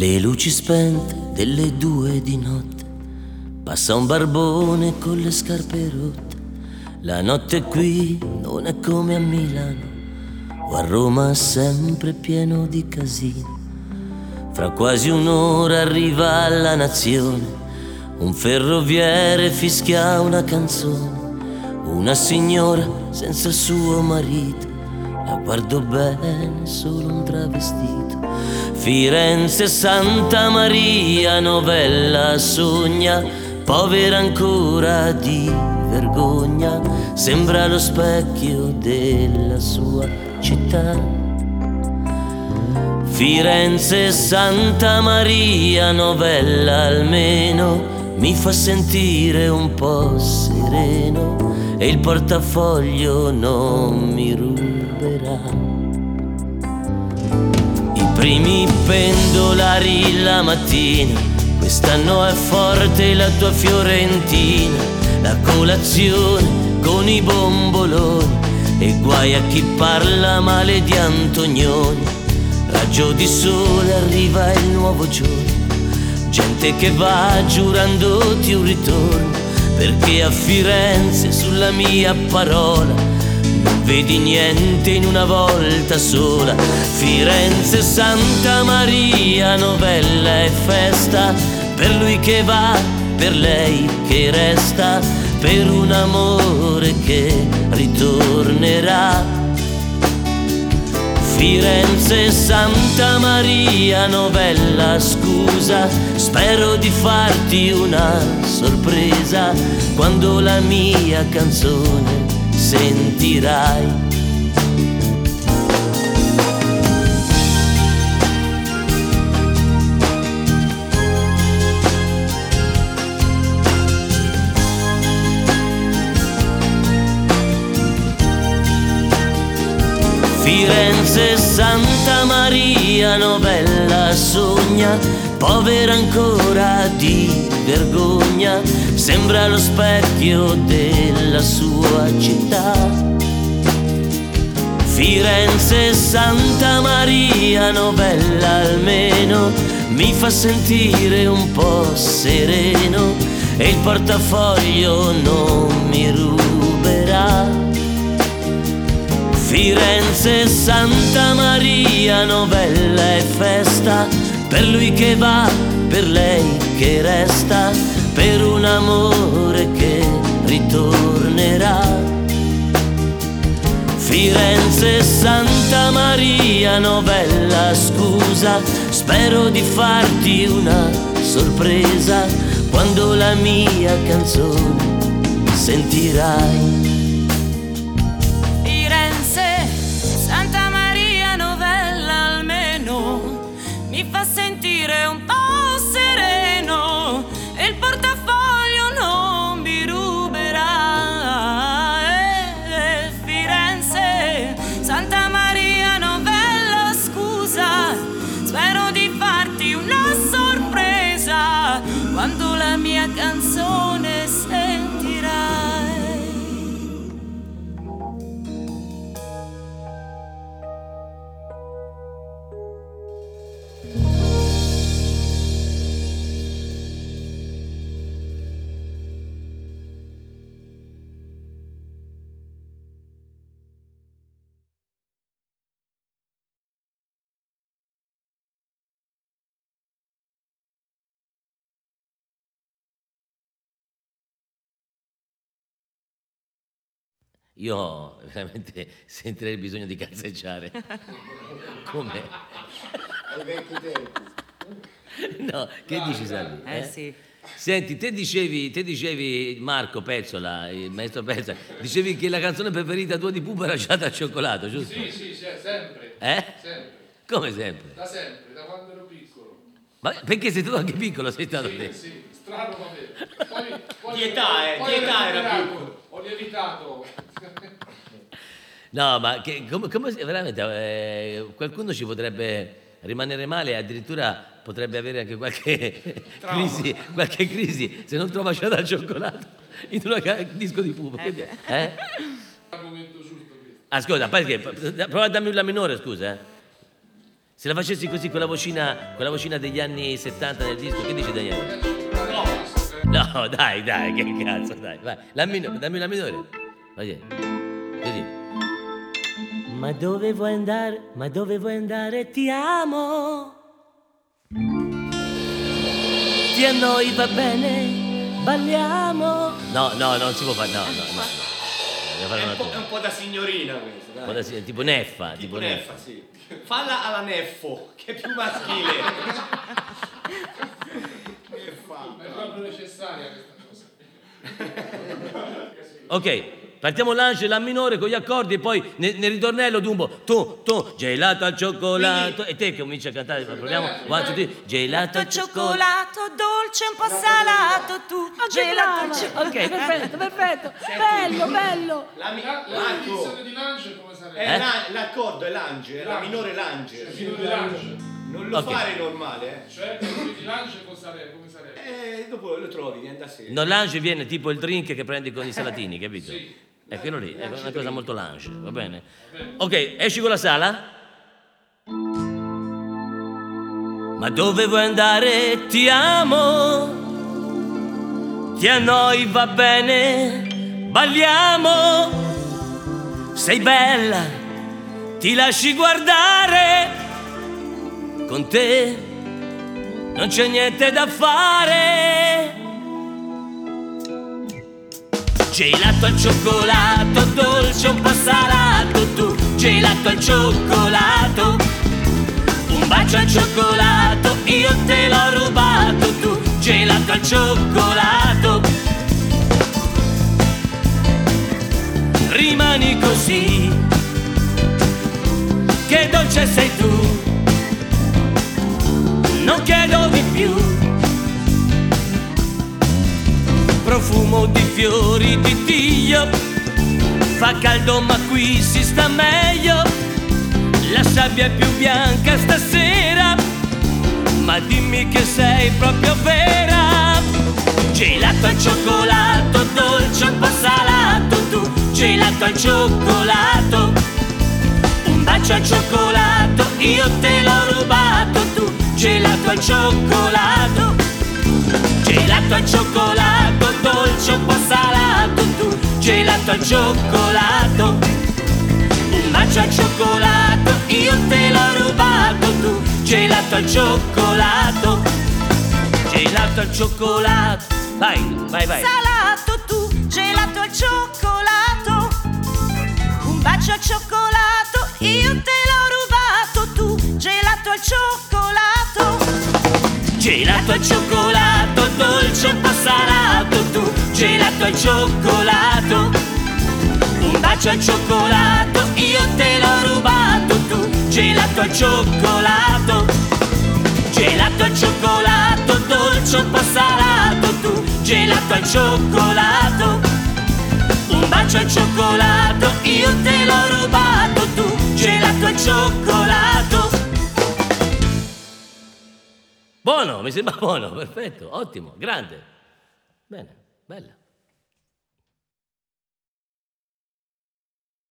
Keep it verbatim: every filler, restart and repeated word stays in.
Le luci spente delle due di notte, passa un barbone con le scarpe rotte. La notte qui non è come a Milano o a Roma, sempre pieno di casino. Fra quasi un'ora arriva la nazione, un ferroviere fischia una canzone. Una signora senza il suo marito, la guardo bene, solo un travestito. Firenze, Santa Maria Novella sogna, povera ancora di vergogna, sembra lo specchio della sua città. Firenze, Santa Maria Novella almeno mi fa sentire un po' sereno e il portafoglio non mi ruberà. I primi pendolari la mattina, quest'anno è forte la tua Fiorentina. La colazione con i bomboloni e guai a chi parla male di Antonioni. Raggio di sole, arriva il nuovo giorno, gente che va giurandoti un ritorno, perché a Firenze sulla mia parola non vedi niente in una volta sola. Firenze, Santa Maria Novella è festa, per lui che va, per lei che resta, per un amore che ritornerà. Firenze, Santa Maria Novella, scusa, spero di farti una sorpresa quando la mia canzone sentirai. Firenze, Santa Maria Novella sogna, povera ancora di vergogna, sembra lo specchio della sua città. Firenze, Santa Maria Novella almeno mi fa sentire un po' sereno e il portafoglio non mi ruberà. Firenze, Santa Maria Novella è festa, per lui che va, per lei che resta, per un amore che ritornerà. Firenze, Santa Maria Novella, scusa, spero di farti una sorpresa quando la mia canzone sentirai. Mi fa sentire un po' sereno e il portafoglio non mi ruberà. Eh, Firenze, Santa Maria Novella, scusa, spero di farti una sorpresa quando la mia canzone sentirai. Io veramente sentirei il bisogno di cazzeggiare. Come? Ai vecchi tempi. No, che Dai, dici, Salvi? Eh, eh sì. Senti, te dicevi, te dicevi, Marco Pezzola, il maestro Pezzola, dicevi che la canzone preferita tua di Pupa era Giada al cioccolato, giusto? Sì, sì, sì, sempre. Eh? Sempre. Come sempre? Da sempre, da quando ero piccolo. Ma perché sei stato anche piccolo, sei stato Sì, te? sì, strano ma vero. Poi, poi Di età, eh, poi di ho età era recuperato, piccolo. Ho lievitato. No, ma che, come, come veramente eh, qualcuno ci potrebbe rimanere male, addirittura potrebbe avere anche qualche crisi, qualche crisi se non trova Giada al cioccolato in un disco di Pupa. Eh Quindi, eh? Al momento giusto questo. Ascolta, perché? Prova a darmi un la minore, scusa. Eh. Se la facessi così con la vocina, con la vocina degli anni settanta del disco, che dici Daniele? No, dai, dai, che cazzo, dai, vai. La minore, dammi la minore. Vai, così. Ma dove vuoi andare? Ma dove vuoi andare? Ti amo. Ti annoi, va bene? Balliamo. No, no, non si può fare, no, no, no. Devo fare È una un, po', tua. è un po' da signorina questo, dai. Un po' da si- tipo Neffa, tipo, Tipo Neffa. Neffa, sì. Falla alla Neffo, che è più maschile. Neffa. È proprio necessaria questa cosa. Ok, partiamo l'Ange, la minore con gli accordi e poi nel, nel ritornello Dumbo, tu, tu, gelato al cioccolato. E te che cominci a cantare, proviamo, one, two, three, gelato al cioccolato. Cioccolato dolce, un po' salato, tu. Gelato al cioccolato. Ok, Perfetto, perfetto. Bello, bello. La, mi- La, la Marco, definizione di Lange come sarebbe? è Eh? la- l'accordo è l'ange, è la Lange. minore l'ange. Cioè, fino di Lange. Non lo Ok. fare normale, eh. Cioè, la di Lange come sarebbe? Come sarebbe? Eh, dopo lo trovi, viene da sé. No, l'Ange viene tipo il drink che prendi con i salatini, capito? Sì. È quello lì, è una cosa molto l'Ange, va bene? Ok, esci con la sala. Ma dove vuoi andare? Ti amo. Ti annoi, va bene? Balliamo. Sei bella, ti lasci guardare. Con te non c'è niente da fare. Gelato al cioccolato, dolce un po' salato, tu. Gelato al cioccolato, un bacio al cioccolato, io te l'ho rubato, tu. Gelato al cioccolato, rimani così, che dolce sei tu, non chiedo di più. Profumo di fiori di Dio, fa caldo ma qui si sta meglio. La sabbia è più bianca stasera, ma dimmi che sei proprio vera. Gelato al cioccolato, dolce un po' salato, tu. Gelato al cioccolato, un bacio al cioccolato, io te l'ho rubato, tu. Gelato al cioccolato, gelato al cioccolato, dolce un po' salato, tu. Gelato al cioccolato, un bacio al cioccolato, io te l'ho rubato, tu. Gelato al cioccolato, gelato al cioccolato. Vai, vai, vai. Salato, tu. Gelato al cioccolato, un bacio al cioccolato, io te l'ho rubato, tu. Gelato al cioccolato, Gelato al cioccolato, dolce un po' salato, tu. Gelato al cioccolato, un bacio al cioccolato, io te l'ho rubato, tu. Gelato al cioccolato, gelato al cioccolato, dolce un po' salato, tu. Gelato al cioccolato, un bacio al cioccolato, io te l'ho rubato, tu. Gelato al cioccolato. Buono, mi sembra buono, perfetto, ottimo, grande. Bene, bella.